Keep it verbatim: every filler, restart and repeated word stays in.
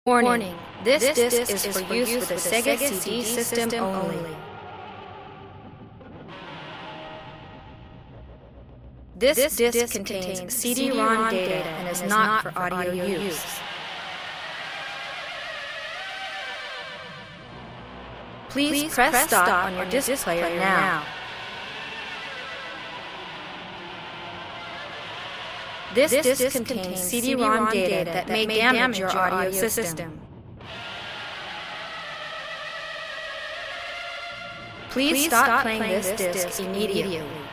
Warning, this disc is for use with the Sega C D system only. This disc contains C D-ROM data and is not for audio use. Please press stop on your disc player now. This disc contains C D-ROM data that may damage your audio system. Please stop playing this disc immediately.